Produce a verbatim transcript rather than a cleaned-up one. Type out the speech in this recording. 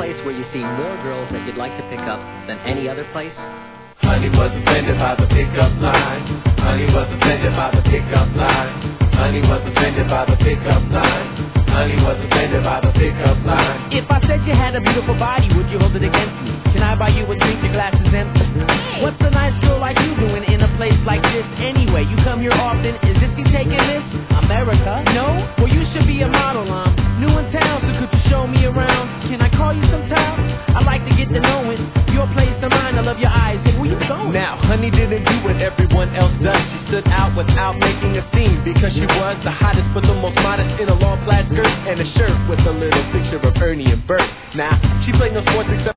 place where you see more girls that you'd like to pick up than any other place? Honey was offended by the pickup line. Honey was offended by the pickup line. Honey was offended by the pickup line. Honey was offended by the pickup line. If I said you had a beautiful body, would you hold it against me? Can I buy you a drink? Your glass is empty. What's a nice girl like you doing in a place like this anyway? You come here often. Is this you taking this? America? No? Well, you should be a model. I'm new in town, so could you show me around? Can I call you sometime? I'd like to get to know it. Your place or mine, I love your eyes. Hey, where you going? Now, honey didn't do what everyone else does. She stood out without making a scene because she was the hottest but the most modest in a long flat skirt and a shirt with a little picture of Ernie and Bert. Now, she played no sports except